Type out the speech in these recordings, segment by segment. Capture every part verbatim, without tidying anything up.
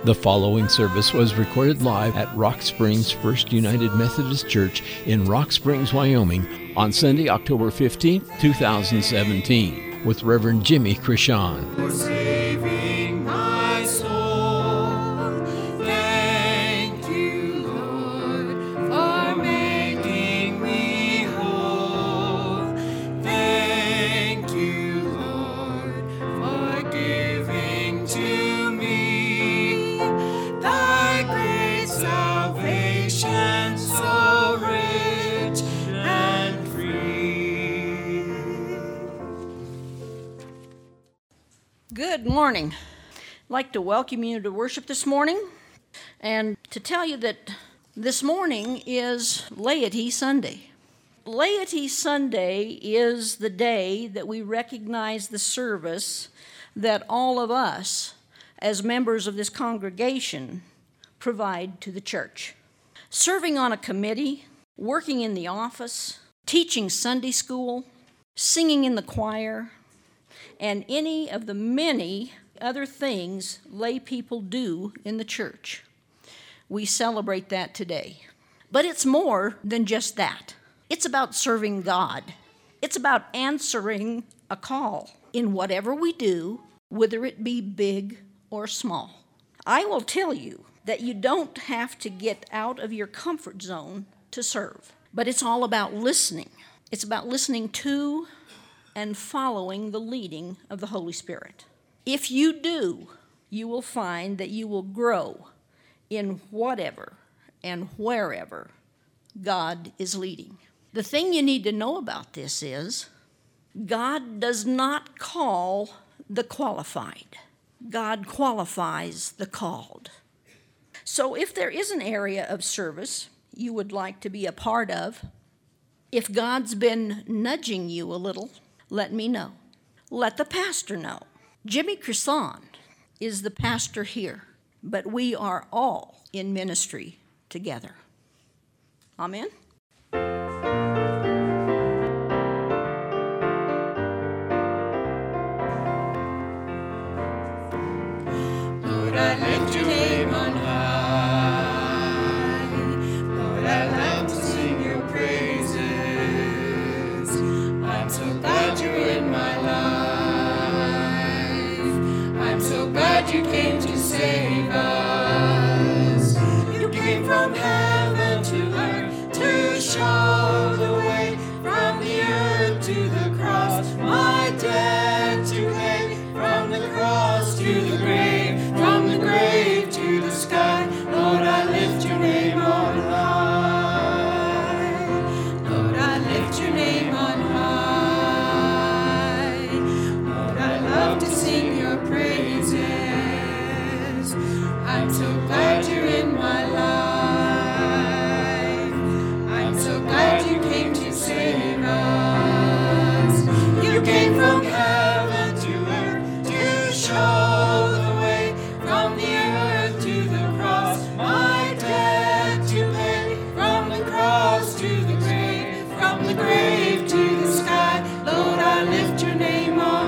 The following service was recorded live at Rock Springs First United Methodist Church in Rock Springs, Wyoming on Sunday, October fifteenth, twenty seventeen with Reverend Jimmy Krishan. For saving my soul, thank you, Lord, for making me whole. Thank you, Lord, for giving to me thy great salvation, so rich and free. Good morning. I'd like to welcome you to worship this morning and to tell you that this morning is Laity Sunday. Laity Sunday is the day that we recognize the service that all of us, as members of this congregation, provide to the church. Serving on a committee, working in the office, teaching Sunday school, singing in the choir, and any of the many other things lay people do in the church. We celebrate that today. But it's more than just that. It's about serving God. It's about answering a call in whatever we do, whether it be big or small. I will tell you that you don't have to get out of your comfort zone to serve, but it's all about listening. It's about listening to and following the leading of the Holy Spirit. If you do, you will find that you will grow in whatever and wherever God is leading. The thing you need to know about this is God does not call the qualified. God qualifies the called. So if there is an area of service you would like to be a part of, if God's been nudging you a little, let me know. Let the pastor know. Jimmy Krishan is the pastor here, but we are all in ministry together. Amen? Lord, I lift your name on high. Lord, I love to sing your praises. I'm so glad you're in my life. I'm so glad you came to save us. You came from heaven to earth to show the way from the earth to the cross. My debt to pay from the cross to the grave, from the grave to the sky. Lord, I lift your name on high. Lord, I lift your name on high. Lord, I love to sing your praises. I'm so glad you're in my life. I'm so glad you came to save us. You came from heaven to earth to show the way from the earth to the cross. My debt to pay from the cross to the grave, from the grave to the sky. Lord, I lift your name on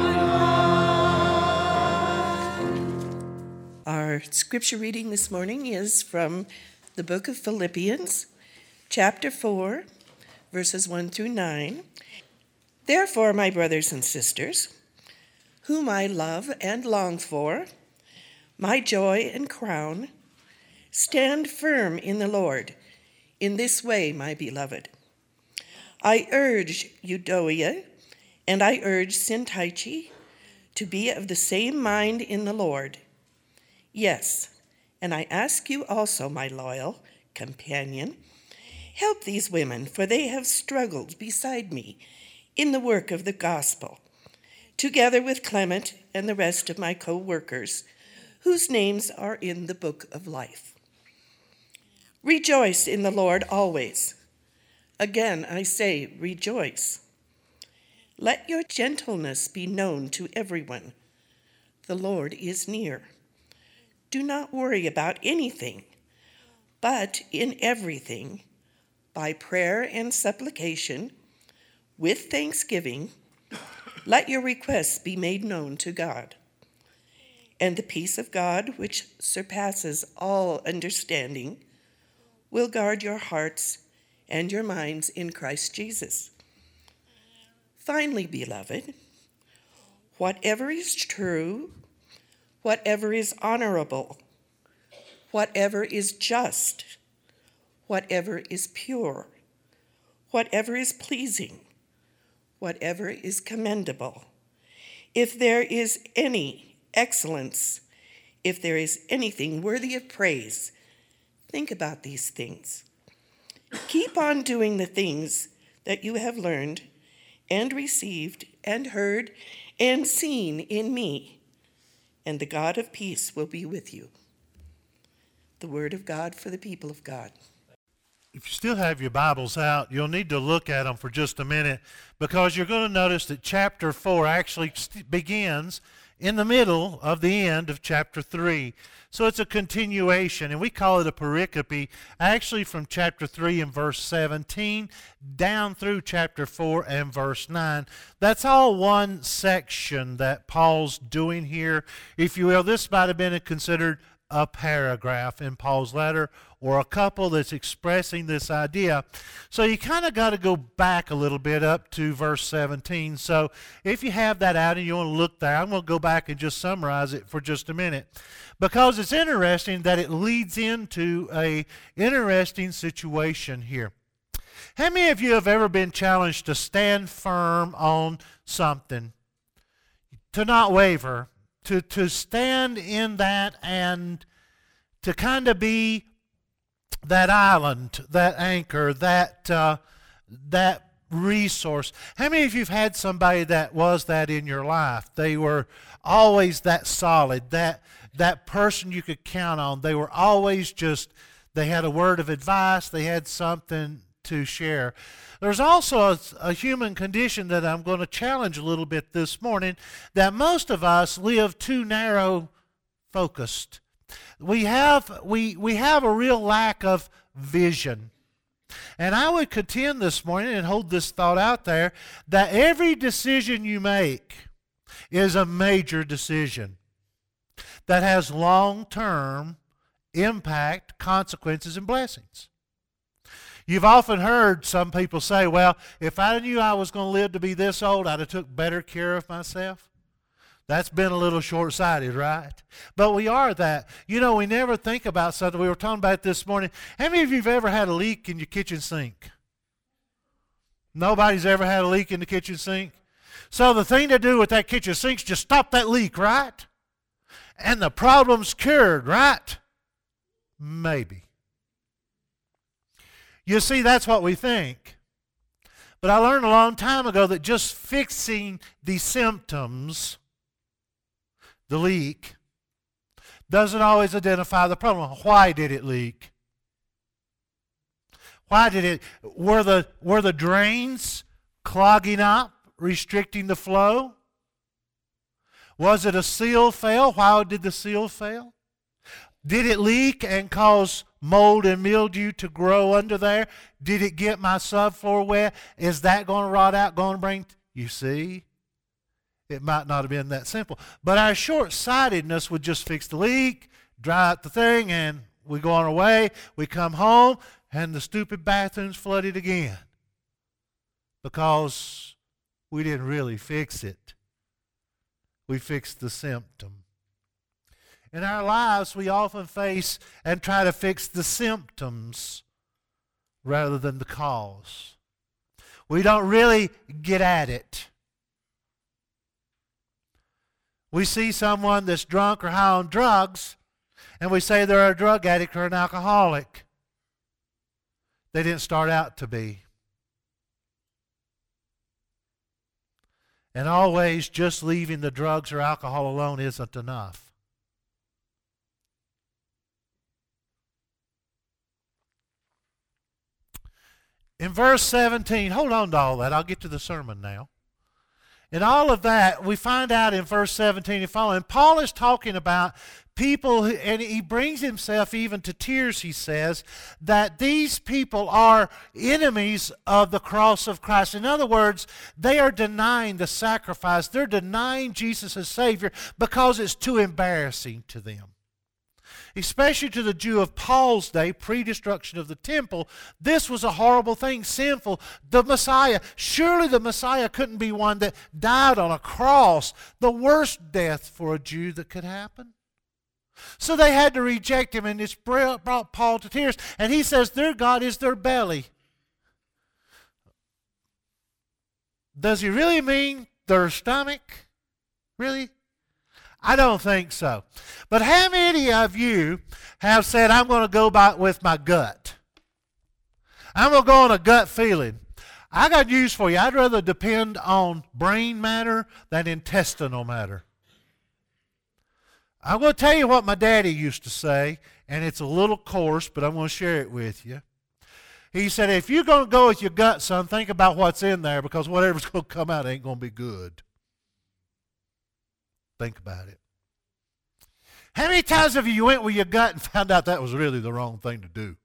high. Our scripture reading this morning is from the book of Philippians, chapter four, verses one through nine. Therefore, my brothers and sisters, whom I love and long for, my joy and crown, stand firm in the Lord. In this way, my beloved, I urge Euodia and I urge Syntyche to be of the same mind in the Lord. Yes, and I ask you also, my loyal companion, help these women, for they have struggled beside me in the work of the gospel, together with Clement and the rest of my co-workers, whose names are in the book of life. Rejoice in the Lord always. Again, I say, rejoice. Let your gentleness be known to everyone. The Lord is near. Do not worry about anything, but in everything, by prayer and supplication, with thanksgiving, let your requests be made known to God. And the peace of God, which surpasses all understanding, will guard your hearts and your minds in Christ Jesus. Finally, beloved, whatever is true, whatever is honorable, whatever is just, whatever is pure, whatever is pleasing, whatever is commendable, if there is any excellence, if there is anything worthy of praise, think about these things. Keep on doing the things that you have learned and received and heard and seen in me, and the God of peace will be with you. The word of God for the people of God. If you still have your Bibles out, you'll need to look at them for just a minute, because you're going to notice that chapter four actually begins in the middle of the end of chapter three. So it's a continuation, and we call it a pericope, actually from chapter three and verse seventeen down through chapter four and verse nine. That's all one section that Paul's doing here. If you will, this might have been considered a paragraph in Paul's letter, or a couple that's expressing this idea. So you kind of got to go back a little bit up to verse seventeen. So if you have that out and you want to look there, I'm going to go back and just summarize it for just a minute, because it's interesting that it leads into a interesting situation here. How many of you have ever been challenged to stand firm on something, to not waver, to, to stand in that, and to kind of be that island, that anchor, that uh, that resource? How many of you have had somebody that was that in your life? They were always that solid, that that person you could count on. They were always just, they had a word of advice, they had something to share. There's also a, a human condition that I'm going to challenge a little bit this morning, that most of us live too narrow focused. We have we we have a real lack of vision. And I would contend this morning and hold this thought out there, that every decision you make is a major decision that has long-term impact, consequences, and blessings. You've often heard some people say, well, if I knew I was going to live to be this old, I'd have took better care of myself. That's been a little short-sighted, right? But we are that. You know, we never think about something. We were talking about it this morning. How many of you have ever had a leak in your kitchen sink? Nobody's ever had a leak in the kitchen sink? So the thing to do with that kitchen sink is just stop that leak, right? And the problem's cured, right? Maybe. You see, that's what we think. But I learned a long time ago that just fixing the symptoms, the leak, doesn't always identify the problem. Why did it leak? Why did it, were the, were the drains clogging up, restricting the flow? Was it a seal fail? Why did the seal fail? Did it leak and cause mold and mildew to grow under there? Did it get my subfloor wet? Is that going to rot out, going to bring, you see? It might not have been that simple. But our short-sightedness would just fix the leak, dry out the thing, and we go on our way. We come home, and the stupid bathroom's flooded again, because we didn't really fix it. We fixed the symptom. In our lives, we often face and try to fix the symptoms rather than the cause. We don't really get at it. We see someone that's drunk or high on drugs, and we say they're a drug addict or an alcoholic. They didn't start out to be. And always just leaving the drugs or alcohol alone isn't enough. In verse seventeen, hold on to all that. I'll get to the sermon now. In all of that, we find out in verse seventeen and following, Paul is talking about people, who, and he brings himself even to tears, he says, that these people are enemies of the cross of Christ. In other words, they are denying the sacrifice. They're denying Jesus as Savior because it's too embarrassing to them. Especially to the Jew of Paul's day, pre-destruction of the temple, this was a horrible thing, sinful. The Messiah, surely the Messiah couldn't be one that died on a cross, the worst death for a Jew that could happen. So they had to reject him, and it's brought Paul to tears. And he says their God is their belly. Does he really mean their stomach? Really? I don't think so. But how many of you have said, I'm going to go by with my gut? I'm going to go on a gut feeling. I got news for you. I'd rather depend on brain matter than intestinal matter. I'm going to tell you what my daddy used to say, and it's a little coarse, but I'm going to share it with you. He said, if you're going to go with your gut, son, think about what's in there, because whatever's going to come out ain't going to be good. Think about it. How many times have you went with your gut and found out that was really the wrong thing to do?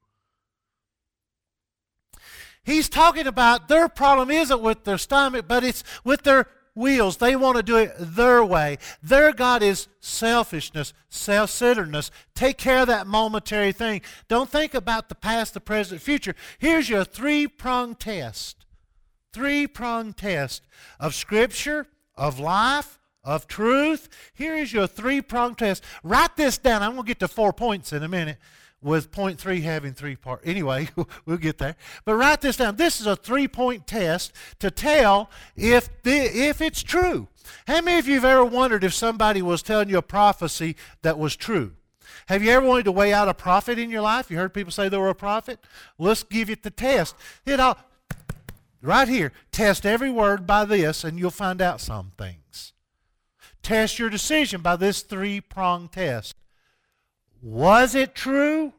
He's talking about their problem isn't with their stomach, but it's with their wheels. They want to do it their way. Their God is selfishness, self-centeredness. Take care of that momentary thing. Don't think about the past, the present, future. Here's your three-pronged test. Three-pronged test of Scripture, of life, of truth. Here is your three-pronged test. Write this down. I'm going to get to four points in a minute, with point three having three parts. Anyway, we'll get there. But write this down. This is a three-point test to tell if the, if it's true. How many of you have ever wondered if somebody was telling you a prophecy that was true? Have you ever wanted to weigh out a prophet in your life? You heard people say they were a prophet? Let's give it the test. It all, right here, test every word by this, and you'll find out some things. Test your decision by this three-pronged test. Was it true?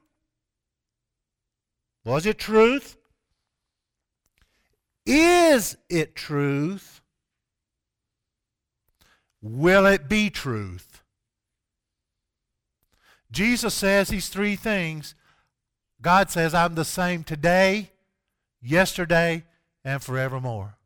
Was it truth? Is it truth? Will it be truth? Jesus says these three things. God says, I'm the same today, yesterday, and forevermore.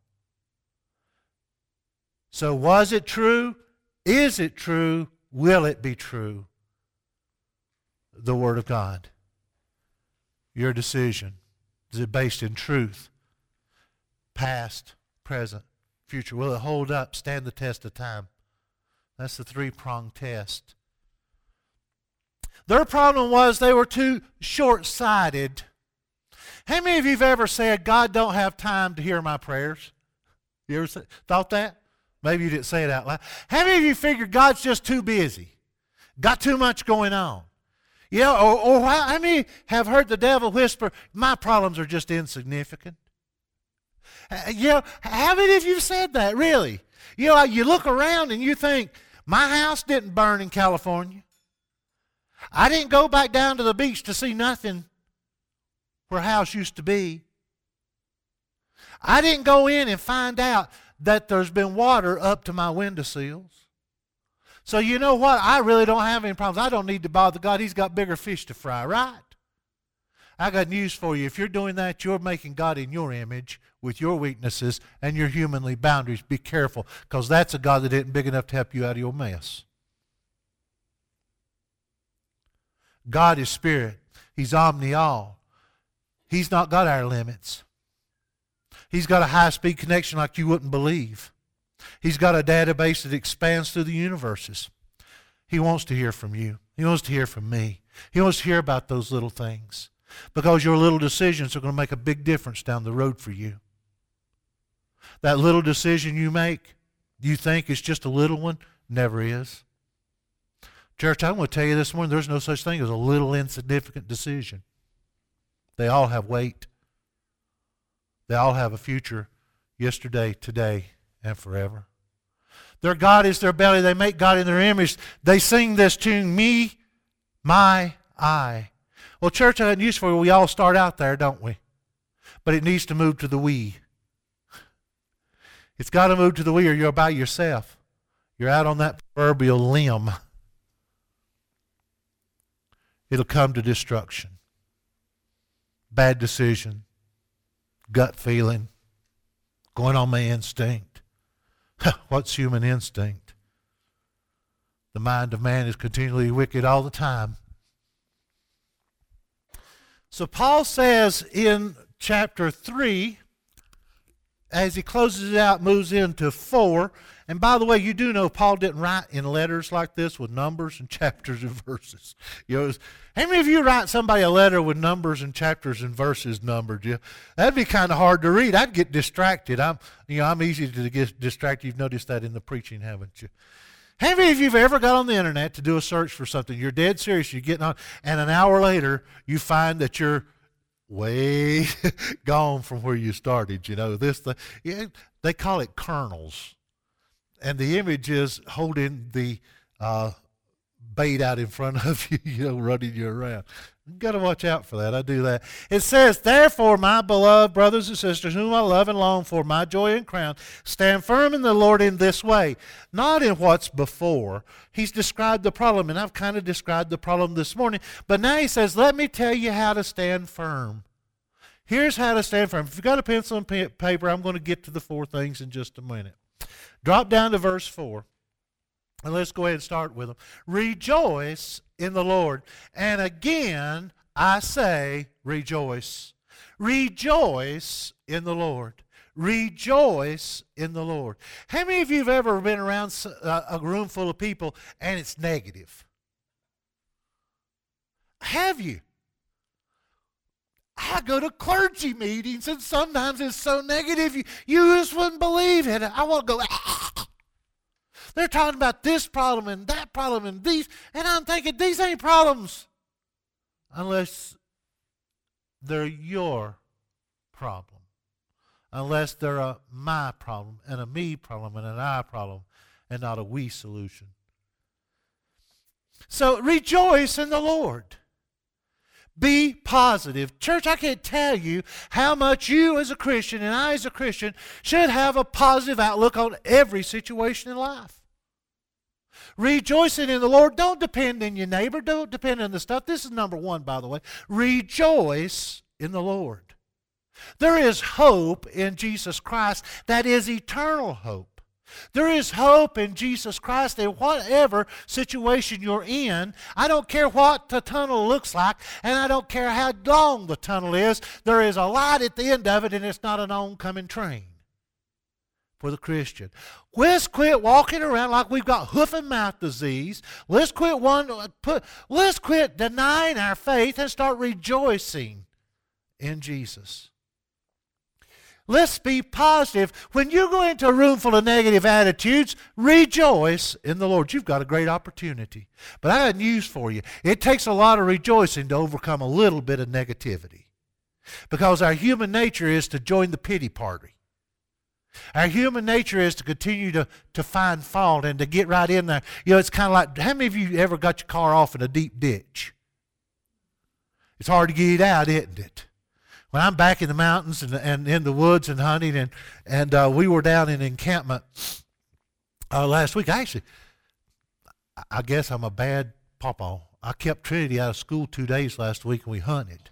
So was it true? Is it true? Will it be true? The Word of God. Your decision. Is it based in truth? Past, present, future. Will it hold up, stand the test of time? That's the three-pronged test. Their problem was they were too short-sighted. How many of you have ever said, God don't have time to hear my prayers? You ever say, thought that? Maybe you didn't say it out loud. How many of you figured God's just too busy? Got too much going on? Yeah, or, or how many have heard the devil whisper, my problems are just insignificant? Uh, you know, how many of you have said that, really? You know, you look around and you think, my house didn't burn in California. I didn't go back down to the beach to see nothing where a house used to be. I didn't go in and find out that there's been water up to my windowsills. So you know what? I really don't have any problems. I don't need to bother God. He's got bigger fish to fry, right? I got news for you. If you're doing that, you're making God in your image with your weaknesses and your humanly boundaries. Be careful, because that's a God that isn't big enough to help you out of your mess. God is spirit. He's omni-all. He's not got our limits. He's got a high-speed connection like you wouldn't believe. He's got a database that expands through the universes. He wants to hear from you. He wants to hear from me. He wants to hear about those little things, because your little decisions are going to make a big difference down the road for you. That little decision you make, you think it's just a little one, never is. Church, I'm going to tell you this morning, there's no such thing as a little insignificant decision. They all have weight. They all have a future, yesterday, today, and forever. Their God is their belly. They make God in their image. They sing this tune, me, my, I. Well, church, I got news for you. We all start out there, don't we? But it needs to move to the we. It's got to move to the we, or you're by yourself. You're out on that proverbial limb. it'll come to destruction. Bad decision, gut feeling, going on my instinct. What's human instinct? The mind of man is continually wicked all the time. So Paul says in chapter three, as he closes it out, moves into four. And by the way, you do know Paul didn't write in letters like this with numbers and chapters and verses. You know, how many of you write somebody a letter with numbers and chapters and verses numbered? You, that'd be kind of hard to read. I'd get distracted. I'm, you know, I'm easy to get distracted. You've noticed that in the preaching, haven't you? How many of you have ever got on the internet to do a search for something? You're dead serious. You're getting on, and an hour later, you find that you're way gone from where you started. You know, this, the, yeah, they call it kernels. And the image is holding the uh, bait out in front of you, you know, running you around. You've got to watch out for that. I do that. It says, therefore, my beloved brothers and sisters, whom I love and long for, my joy and crown, stand firm in the Lord in this way, not in what's before. He's described the problem, and I've kind of described the problem this morning. But now he says, let me tell you how to stand firm. Here's how to stand firm. If you've got a pencil and paper, I'm going to get to the four things in just a minute. Drop down to verse four, and let's go ahead and start with them. Rejoice in the Lord. And again, I say, rejoice. Rejoice in the Lord. Rejoice in the Lord. How many of you have ever been around a room full of people and it's negative? Have you? I go to clergy meetings, and sometimes it's so negative, you, you just wouldn't believe it. I want to go, ah. They're talking about this problem and that problem and these, and I'm thinking, these ain't problems unless they're your problem. Unless they're a my problem and a me problem and an I problem and not a we solution. So rejoice in the Lord. Be positive. Church, I can't tell you how much you as a Christian and I as a Christian should have a positive outlook on every situation in life. Rejoicing in the Lord. Don't depend on your neighbor. Don't depend on the stuff. This is number one, by the way. Rejoice in the Lord. There is hope in Jesus Christ that is eternal hope. There is hope in Jesus Christ in whatever situation you're in. I don't care what the tunnel looks like, and I don't care how long the tunnel is. There is a light at the end of it, and it's not an oncoming train for the Christian. Let's quit walking around like we've got hoof and mouth disease. Let's quit one, put, let's quit denying our faith and start rejoicing in Jesus. Let's be positive. When you go into a room full of negative attitudes, rejoice in the Lord. You've got a great opportunity. But I got news for you. It takes a lot of rejoicing to overcome a little bit of negativity. Because our human nature is to join the pity party. Our human nature is to continue to, to find fault and to get right in there. You know, it's kind of like, how many of you ever got your car off in a deep ditch? It's hard to get it out, isn't it? When I'm back in the mountains and, and in the woods and hunting, and, and uh, we were down in encampment uh, last week. Actually, I guess I'm a bad pawpaw. I kept Trinity out of school two days last week and we hunted.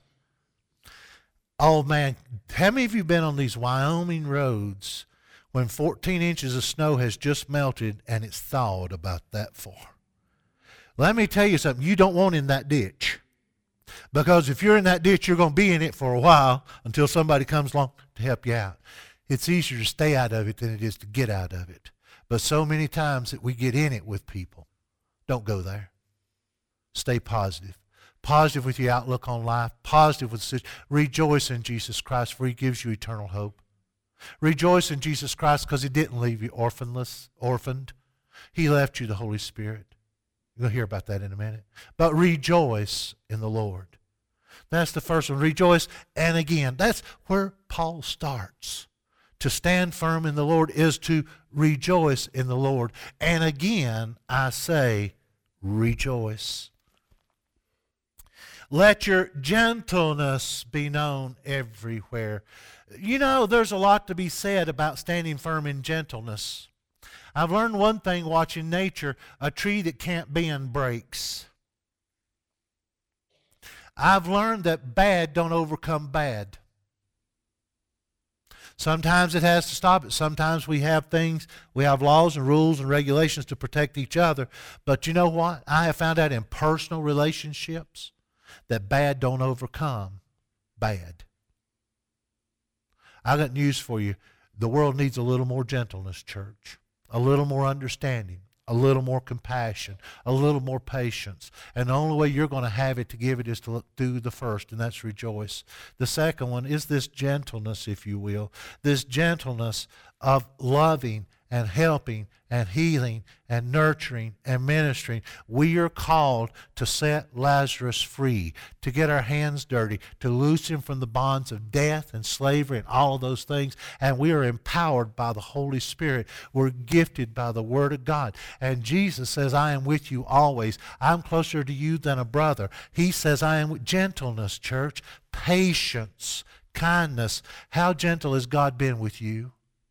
Oh, man, how many of you been on these Wyoming roads when fourteen inches of snow has just melted and it's thawed about that far? Let me tell you something. You don't want in that ditch. Because if you're in that ditch, you're going to be in it for a while until somebody comes along to help you out. It's easier to stay out of it than it is to get out of it. But so many times that we get in it with people, don't go there. Stay positive. Positive with your outlook on life. Positive with the situation. Rejoice in Jesus Christ, for He gives you eternal hope. Rejoice in Jesus Christ because He didn't leave you orphanless, orphaned. He left you the Holy Spirit. You'll hear about that in a minute. But rejoice in the Lord. That's the first one. Rejoice. And again, that's where Paul starts. To stand firm in the Lord is to rejoice in the Lord. And again, I say, rejoice. Let your gentleness be known everywhere. You know, there's a lot to be said about standing firm in gentleness. I've learned one thing watching nature. A tree that can't bend breaks. I've learned that bad don't overcome bad. Sometimes it has to stop it. Sometimes we have things, we have laws and rules and regulations to protect each other. But you know what? I have found out in personal relationships that bad don't overcome bad. I got news for you. The world needs a little more gentleness, church. A little more understanding. A little more compassion, a little more patience. And the only way you're going to have it to give it is to do the first, and that's rejoice. The second one is this gentleness, if you will, this gentleness of loving and helping and healing and nurturing and ministering. We are called to set Lazarus free, to get our hands dirty, to loose him from the bonds of death and slavery and all of those things. And we are empowered by the Holy Spirit. We're gifted by the Word of God. And Jesus says, I am with you always. I'm closer to you than a brother. He says, I am with gentleness, church, patience, kindness. How gentle has God been with you?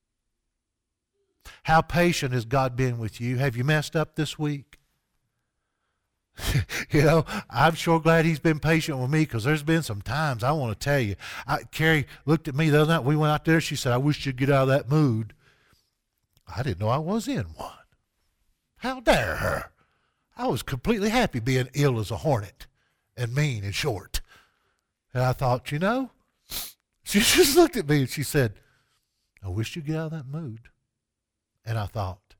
How patient has God been with you? Have you messed up this week? You know, I'm sure glad he's been patient with me, because there's been some times, I want to tell you. I, Carrie looked at me the other night. We went out there. She said, I wish you'd get out of that mood. I didn't know I was in one. How dare her? I was completely happy being ill as a hornet and mean and short. And I thought, you know, she just looked at me and she said, I wish you'd get out of that mood. And I thought,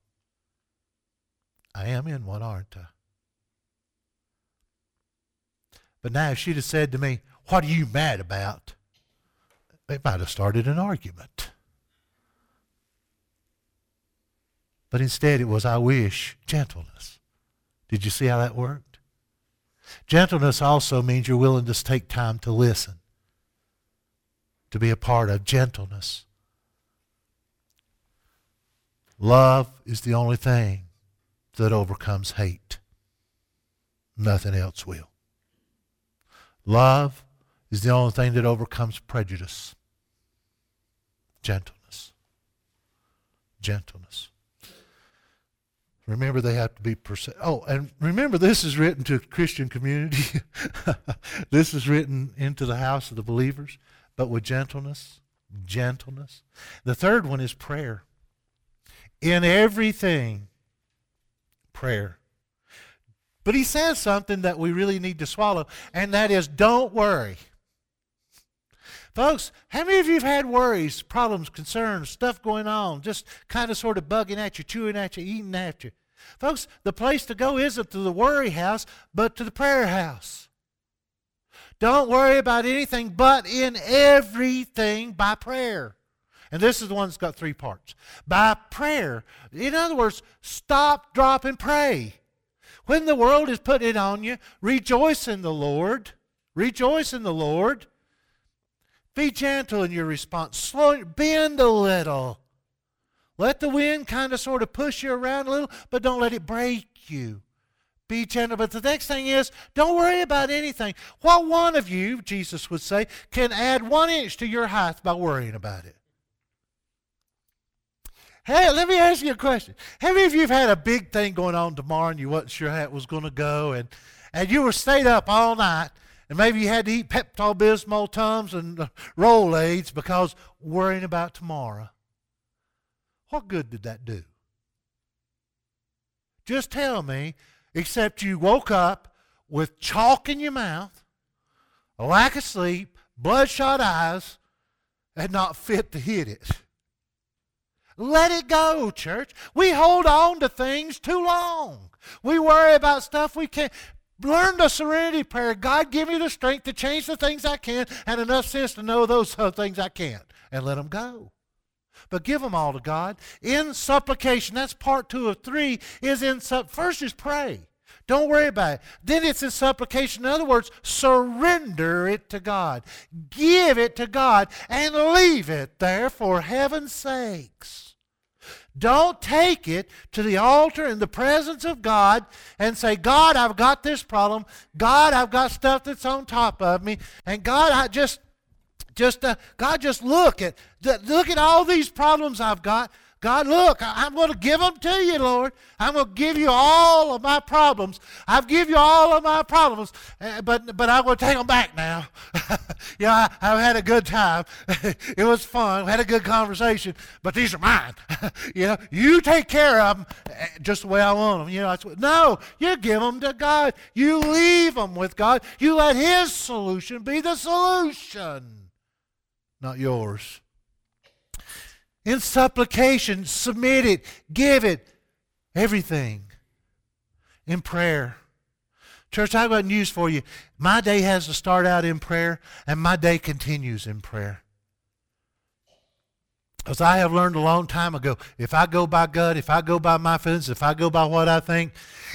I am in one, aren't I? But now if she'd have said to me, what are you mad about? It might have started an argument. But instead it was, I wish, gentleness. Did you see how that worked? Gentleness also means you're willing to take time to listen, to be a part of gentleness. Love is the only thing that overcomes hate. Nothing else will. Love is the only thing that overcomes prejudice. Gentleness. Gentleness. Remember, they have to be perse- Oh, and remember, this is written to a Christian community. This is written into the house of the believers, but with gentleness. Gentleness. The third one is prayer. In everything, prayer. But he says something that we really need to swallow, and that is, don't worry. Folks, how many of you have had worries, problems, concerns, stuff going on, just kind of sort of bugging at you, chewing at you, eating at you? Folks, the place to go isn't to the worry house, but to the prayer house. Don't worry about anything, but in everything by prayer. And this is the one that's got three parts. By prayer. In other words, stop, drop, and pray. When the world is putting it on you, rejoice in the Lord. Rejoice in the Lord. Be gentle in your response. Slow, bend a little. Let the wind kind of sort of push you around a little, but don't let it break you. Be gentle. But the next thing is, don't worry about anything. What one of you, Jesus would say, can add one inch to your height by worrying about it? Hey, let me ask you a question. How many of you have had a big thing going on tomorrow and you wasn't sure how it was going to go, and, and you were stayed up all night, and maybe you had to eat Pepto-Bismol, Tums, and uh, Rolaids because worrying about tomorrow? What good did that do? Just tell me, except you woke up with chalk in your mouth, a lack of sleep, bloodshot eyes, and not fit to hit it. Let it go, church. We hold on to things too long. We worry about stuff we can't. Learn the serenity prayer. God, give me the strength to change the things I can and enough sense to know those things I can't, and let them go. But give them all to God. In supplication, that's part two of three, is in sup- first is pray. Don't worry about it. Then it's in supplication. In other words, surrender it to God. Give it to God and leave it there for heaven's sakes. Don't take it to the altar in the presence of God and say, God, I've got this problem. God, I've got stuff that's on top of me. And God, I just, just, uh, God, just look at, look at all these problems I've got. God, look, I'm going to give them to you, Lord. I'm going to give you all of my problems. I've give you all of my problems, uh, but but I'm going to take them back now. yeah, I, I've had a good time. It was fun. We had a good conversation, but these are mine. you know, you take care of them just the way I want them. You know, that's what, no, you give them to God. You leave them with God. You let His solution be the solution, not yours. In supplication, submit it, give it, everything. In prayer. Church, I've got news for you. My day has to start out in prayer, and my day continues in prayer. As I have learned a long time ago, if I go by gut, if I go by my feelings, if I go by what I think,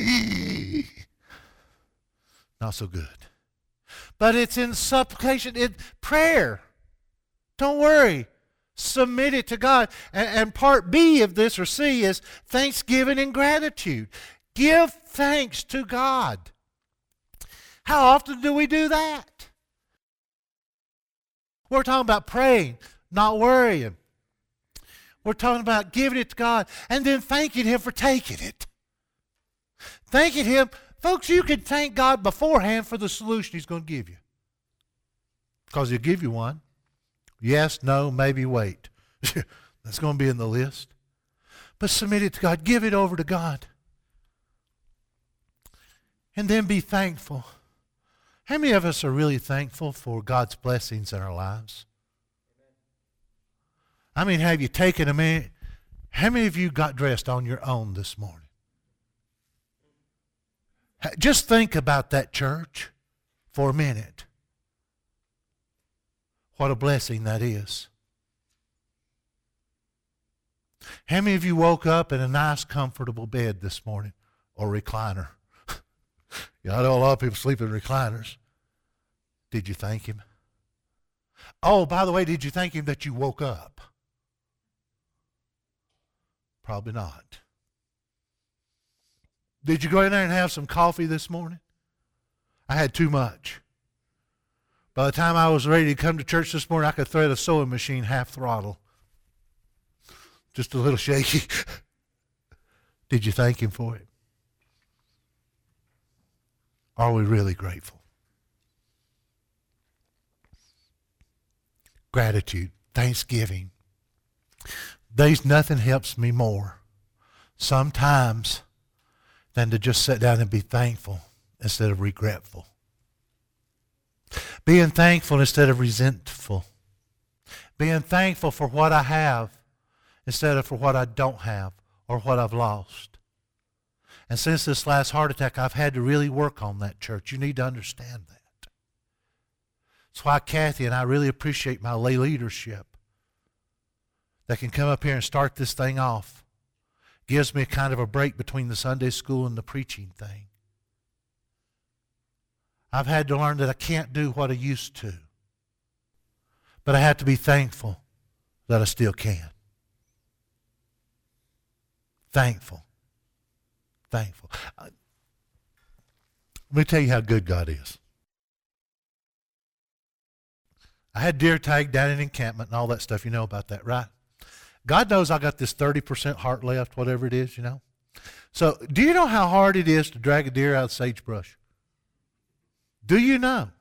not so good. But it's in supplication, in prayer. Don't worry. Submit it to God. And, and part B of this, or C, is thanksgiving and gratitude. Give thanks to God. How often do we do that? We're talking about praying, not worrying. We're talking about giving it to God and then thanking Him for taking it. Thanking Him. Folks, you can thank God beforehand for the solution He's going to give you. Because He'll give you one. Yes, no, maybe, wait. That's going to be in the list. But submit it to God. Give it over to God. And then be thankful. How many of us are really thankful for God's blessings in our lives? I mean, have you taken a minute? How many of you got dressed on your own this morning? Just think about that, church, for a minute. What a blessing that is. How many of you woke up in a nice, comfortable bed this morning or recliner? yeah, I know a lot of people sleep in recliners. Did you thank Him? Oh, by the way, did you thank Him that you woke up? Probably not. Did you go in there and have some coffee this morning? I had too much. By the time I was ready to come to church this morning, I could thread a sewing machine half throttle. Just a little shaky. Did you thank Him for it? Are we really grateful? Gratitude, thanksgiving. There's nothing helps me more sometimes than to just sit down and be thankful instead of regretful. Being thankful instead of resentful. Being thankful for what I have instead of for what I don't have or what I've lost. And since this last heart attack, I've had to really work on that, church. You need to understand that. That's why Kathy and I really appreciate my lay leadership that can come up here and start this thing off. Gives me a kind of a break between the Sunday school and the preaching thing. I've had to learn that I can't do what I used to. But I have to be thankful that I still can. Thankful. Thankful. Uh, let me tell you how good God is. I had deer tag down in encampment and all that stuff. You know about that, right? God knows I got this thirty percent heart left, whatever it is, you know. So do you know how hard it is to drag a deer out of sagebrush? Do you know?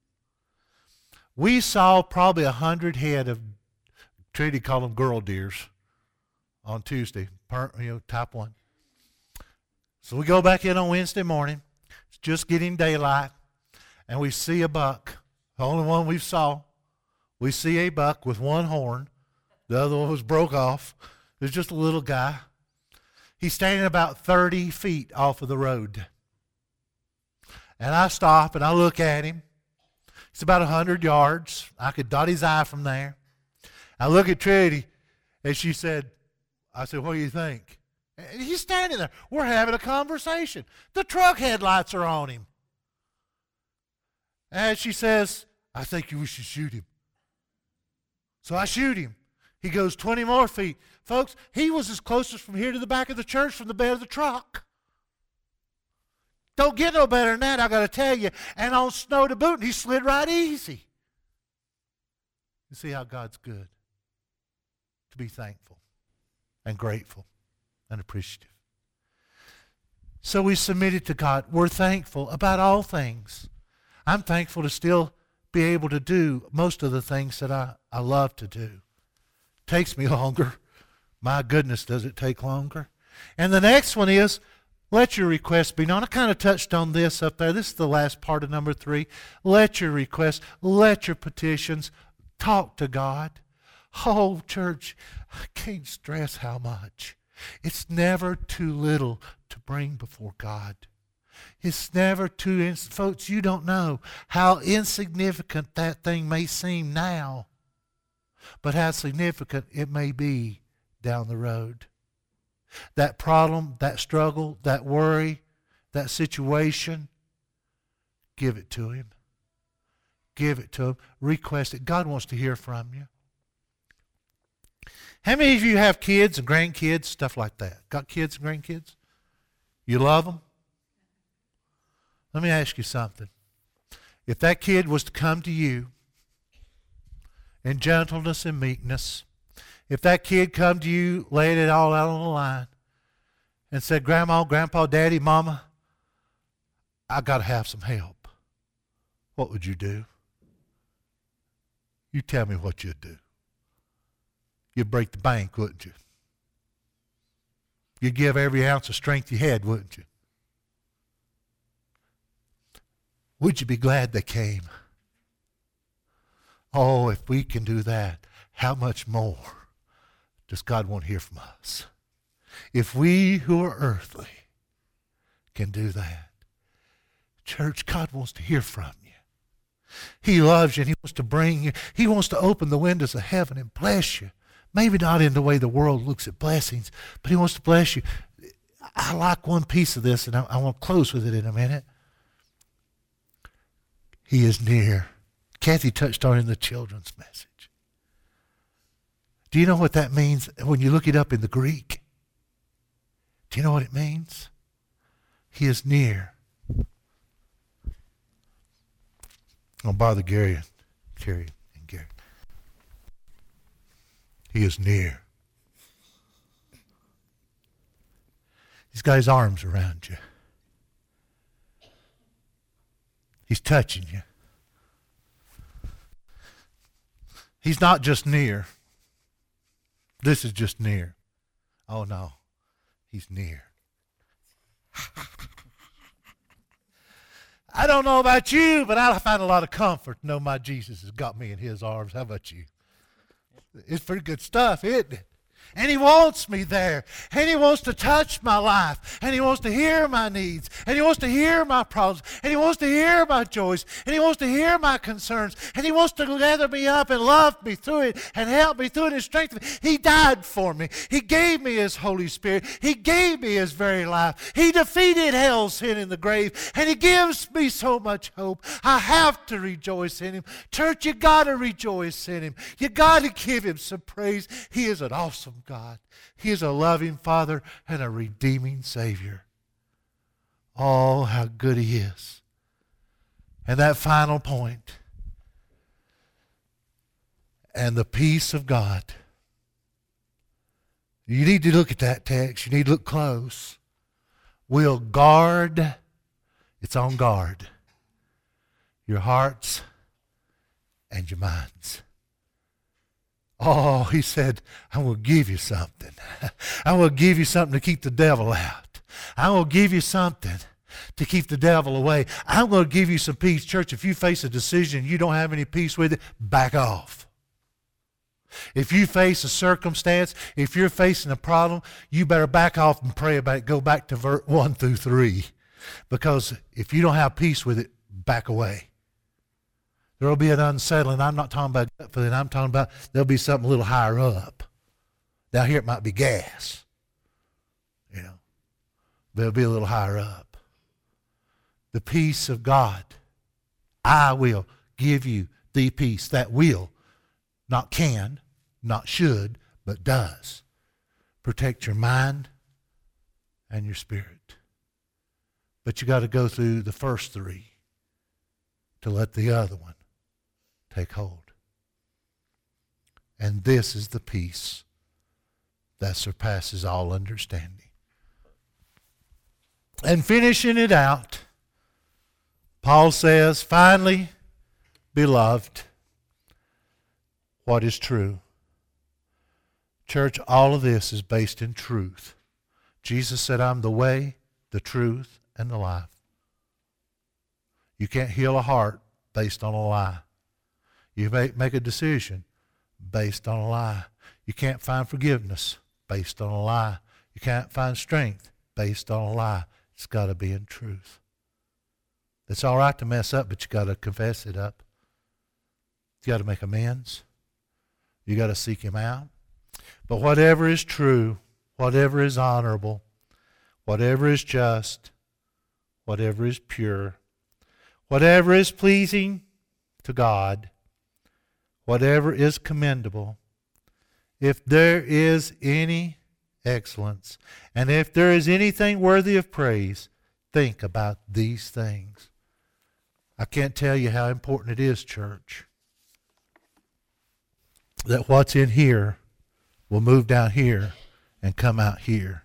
We saw probably a hundred head of, Trinity called them girl deers on Tuesday, you know, type one. So we go back in on Wednesday morning. It's just getting daylight, and we see a buck, the only one we saw. We see a buck with one horn. The other one was broke off. There's just a little guy. He's standing about thirty feet off of the road. And I stop and I look at him. It's about one hundred yards. I could dot his eye from there. I look at Trinity, and she said, I said, what do you think? And he's standing there. We're having a conversation. The truck headlights are on him. And she says, I think you should shoot him. So I shoot him. He goes twenty more feet. Folks, he was as close as from here to the back of the church from the bed of the truck. Don't get no better than that, I got to tell you. And on snow to boot, he slid right easy. You see how God's good. To be thankful. and grateful and appreciative. So we submitted to God. We're thankful about all things. I'm thankful to still be able to do most of the things that I, I love to do. Takes me longer. My goodness, does it take longer? And the next one is, let your requests be known. I kind of touched on this up there. This is the last part of number three. Let your requests, let your petitions, talk to God. Oh, church, I can't stress how much. It's never too little to bring before God. It's never too, ins- folks, you don't know how insignificant that thing may seem now, but how significant it may be down the road. That problem, that struggle, that worry, that situation, give it to Him. Give it to Him. Request it. God wants to hear from you. How many of you have kids and grandkids, stuff like that? Got kids and grandkids? You love them? Let me ask you something. If that kid was to come to you in gentleness and meekness, if that kid come to you, laid it all out on the line, and said, Grandma, Grandpa, Daddy, Mama, I got to have some help, what would you do? You tell me what you'd do. You'd break the bank, wouldn't you? You'd give every ounce of strength you had, wouldn't you? Would you be glad they came? Oh, if we can do that, how much more does God want to hear from us? If we who are earthly can do that. Church, God wants to hear from you. He loves you and He wants to bring you. He wants to open the windows of heaven and bless you. Maybe not in the way the world looks at blessings, but He wants to bless you. I like one piece of this, and I, I want to close with it in a minute. He is near. Kathy touched on it in the children's message. Do you know what that means when you look it up in the Greek? Do you know what it means? He is near. I'll bother Gary, Carrie and Gary. He is near. He's got His arms around you. He's touching you. He's not just near. This is just near. Oh no, He's near. I don't know about you, but I find a lot of comfort to know my Jesus has got me in His arms. How about you? It's pretty good stuff, isn't it? And He wants me there. And He wants to touch my life. And He wants to hear my needs. And He wants to hear my problems. And He wants to hear my joys. And He wants to hear my concerns. And He wants to gather me up and love me through it and help me through it and strengthen me. He died for me. He gave me His Holy Spirit. He gave me His very life. He defeated hell, sin, and the grave. And He gives me so much hope. I have to rejoice in Him. Church, you got to rejoice in Him. You got to give Him some praise. He is an awesome God. He is a loving Father and a redeeming Savior. Oh, how good He is. And that final point, and the peace of God. You need to look at that text. You need to look close. Will guard, it's on guard, your hearts and your minds. Oh, He said, I will give you something. I will give you something to keep the devil out. I will give you something to keep the devil away. I'm going to give you some peace. Church, if you face a decision and you don't have any peace with it, back off. If you face a circumstance, if you're facing a problem, you better back off and pray about it. Go back to verse one through three. Because if you don't have peace with it, back away. There will be an unsettling. I'm not talking about gut feeling. I'm talking about there'll be something a little higher up. Down here it might be gas. You know. There'll be a little higher up. The peace of God. I will give you the peace that will, not can, not should, but does protect your mind and your spirit. But you got to go through the first three to let the other one take hold. And this is the peace that surpasses all understanding. And finishing it out, Paul says, finally, beloved, what is true? Church, all of this is based in truth. Jesus said, I'm the way, the truth, and the life. You can't heal a heart based on a lie. You make, make a decision based on a lie. You can't find forgiveness based on a lie. You can't find strength based on a lie. It's got to be in truth. It's all right to mess up, but you got to confess it up. You got to make amends. You got to seek Him out. But whatever is true, whatever is honorable, whatever is just, whatever is pure, whatever is pleasing to God, whatever is commendable, if there is any excellence, and if there is anything worthy of praise, think about these things. I can't tell you how important it is, church, that what's in here will move down here and come out here.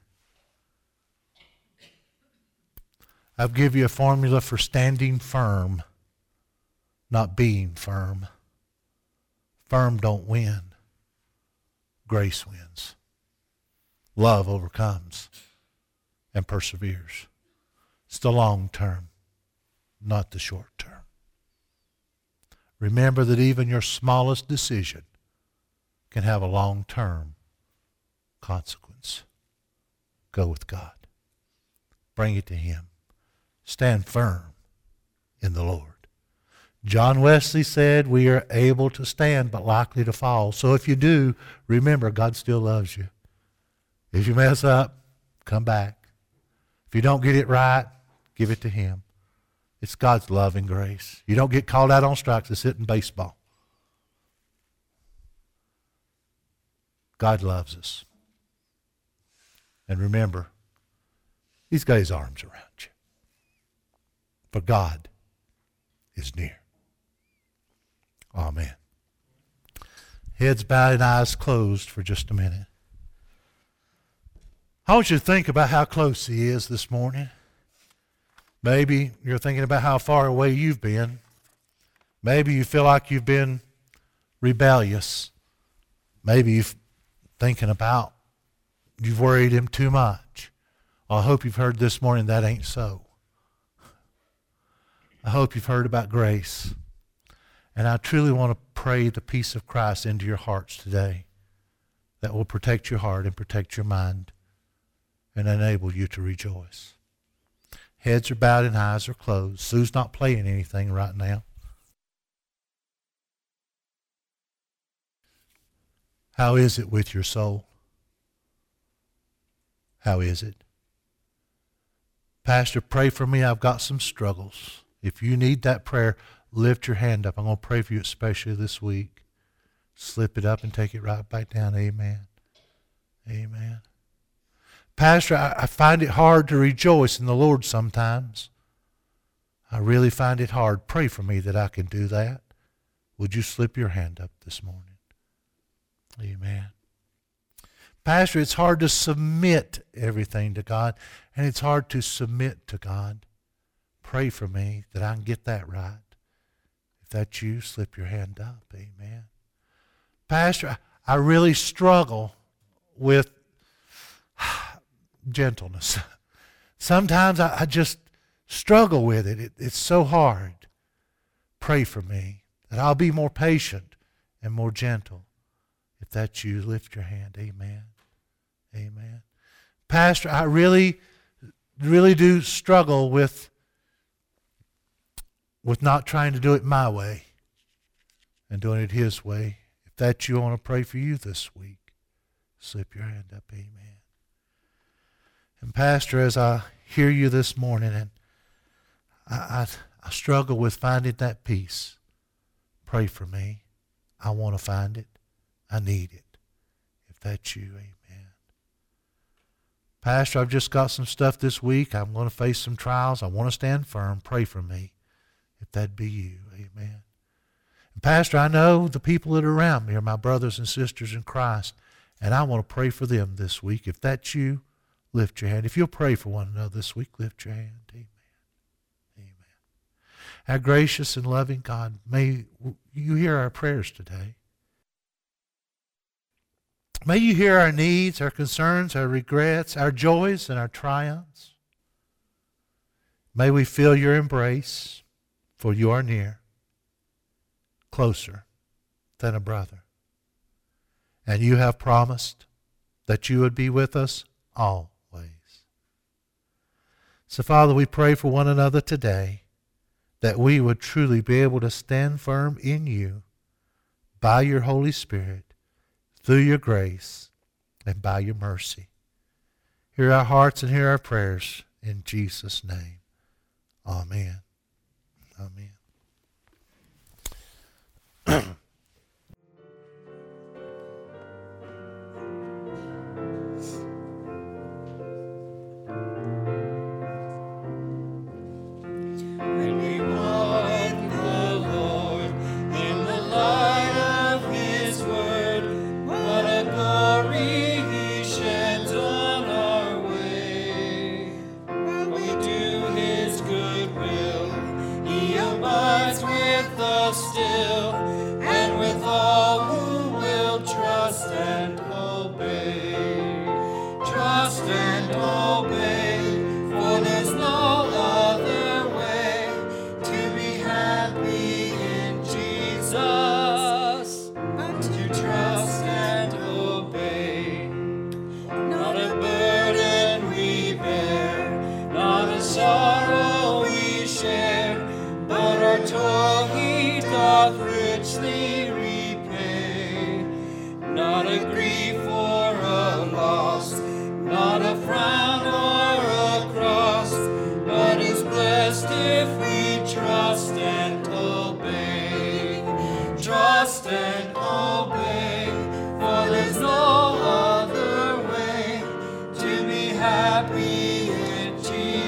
I'll give you a formula for standing firm, not being firm. Firm don't win. Grace wins. Love overcomes and perseveres. It's the long term, not the short term. Remember that even your smallest decision can have a long-term consequence. Go with God. Bring it to Him. Stand firm in the Lord. John Wesley said, we are able to stand but likely to fall. So if you do, remember God still loves you. If you mess up, come back. If you don't get it right, give it to Him. It's God's love and grace. You don't get called out on strikes to sit in baseball. God loves us. And remember, He's got His arms around you. For God is near. Amen. Heads bowed and eyes closed for just a minute. I want you to think about how close He is this morning. Maybe you're thinking about how far away you've been. Maybe you feel like you've been rebellious. Maybe you're thinking about you've worried Him too much. Well, I hope you've heard this morning that ain't so. I hope you've heard about grace. And I truly want to pray the peace of Christ into your hearts today that will protect your heart and protect your mind and enable you to rejoice. Heads are bowed and eyes are closed. Sue's not playing anything right now. How is it with your soul? How is it? Pastor, pray for me. I've got some struggles. If you need that prayer, lift your hand up. I'm going to pray for you especially this week. Slip it up and take it right back down. Amen. Amen. Pastor, I, I find it hard to rejoice in the Lord sometimes. I really find it hard. Pray for me that I can do that. Would you slip your hand up this morning? Amen. Pastor, it's hard to submit everything to God, and it's hard to submit to God. Pray for me that I can get that right. If that's you, slip your hand up. Amen. Pastor, I really struggle with gentleness. Sometimes I, I just struggle with it. it. It's so hard. Pray for me that I'll be more patient and more gentle. If that's you, lift your hand. Amen. Amen. Pastor, I really, really do struggle with, with not trying to do it my way and doing it His way. If that's you, I want to pray for you this week. Slip your hand up. Amen. And Pastor, as I hear you this morning, and I, I, I struggle with finding that peace, pray for me. I want to find it. I need it. If that's you, amen. Pastor, I've just got some stuff this week. I'm going to face some trials. I want to stand firm. Pray for me. If that be you, amen. And Pastor, I know the people that are around me are my brothers and sisters in Christ, And I want to pray for them this week. If that's you, lift your hand. If you'll pray for one another this week, lift your hand. Amen. Amen. Our gracious and loving God, may you hear our prayers today. May you hear our needs, our concerns, our regrets, our joys, and our triumphs. May we feel your embrace, for you are near, closer than a brother. And you have promised that you would be with us always. So, Father, we pray for one another today, that we would truly be able to stand firm in you by your Holy Spirit, through your grace, and by your mercy. Hear our hearts and hear our prayers in Jesus' name. Amen. Amen. When we walk with the Lord in the light of His Word, what a glory He sheds on our way. While we do His good will, He abides with us still, and with all who will trust and obey. Trust and obey, for there's no other way to be happy in Jesus but to trust and obey. Not a burden we bear, not a sorrow we share, but our toil He doth richly repay. Not a grief or a loss, not a frown or a cross, but is blessed if we trust and obey. Trust and obey, for there's no other way to be happy in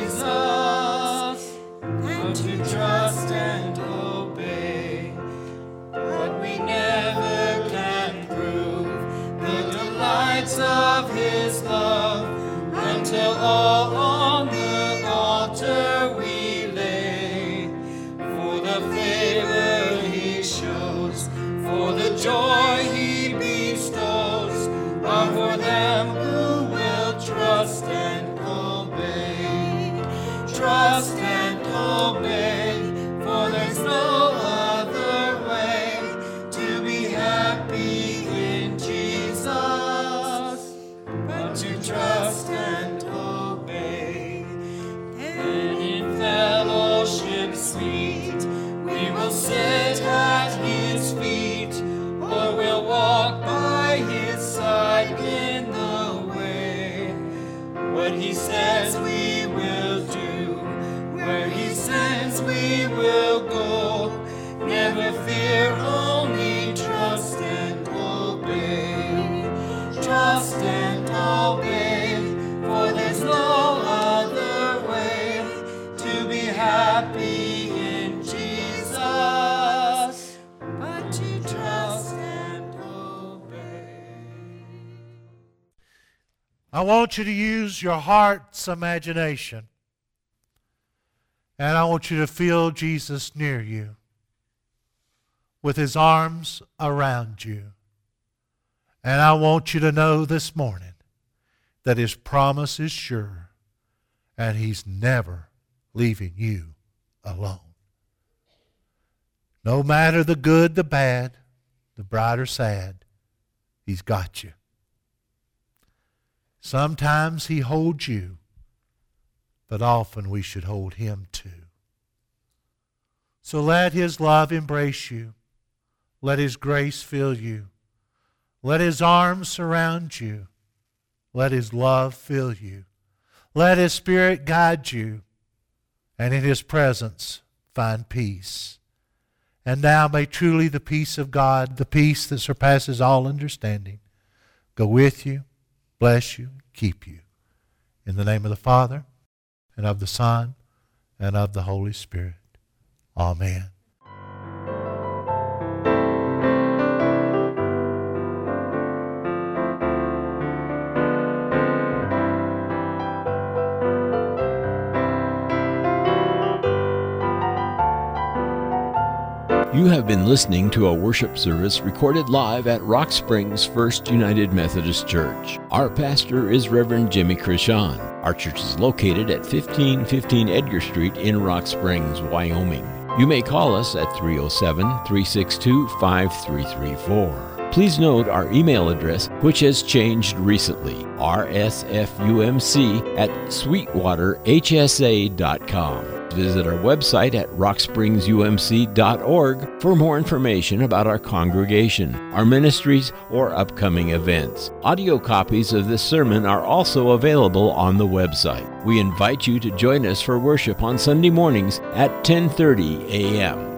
Jesus than to trust and obey. But we never can prove the delights of His love until all on the altar we lay. For the favor He shows, for the joy He bestows, are for them who will trust and obey. Trust and obey, for there's no other way to be happy in Jesus but to trust and obey. And in fellowship sweet we will sit at His feet, or we'll walk by His side in the way. What He says we will do, where He sends we will go. Never fear, only trust and obey. Trust and obey, for there's no other way to be happy in Jesus but to trust and obey. I want you to use your heart's imagination. And I want you to feel Jesus near you, with His arms around you. And I want you to know this morning that His promise is sure, and He's never leaving you alone. No matter the good, the bad, the bright or sad, He's got you. Sometimes He holds you, but often we should hold Him too. So let His love embrace you. Let His grace fill you. Let His arms surround you. Let His love fill you. Let His Spirit guide you. And in His presence find peace. And now may truly the peace of God, the peace that surpasses all understanding, go with you, bless you, keep you. In the name of the Father, and of the Son, and of the Holy Spirit. Amen. You have been listening to a worship service recorded live at Rock Springs First United Methodist Church. Our pastor is Reverend Jimmy Krishan. Our church is located at fifteen fifteen Edgar Street in Rock Springs, Wyoming. You may call us at three oh seven, three six two, five three three four. Please note our email address, which has changed recently, r s f u m c at sweetwater h s a dot com. Visit our website at rock springs u m c dot org for more information about our congregation, our ministries, or upcoming events. Audio copies of this sermon are also available on the website. We invite you to join us for worship on Sunday mornings at ten thirty a m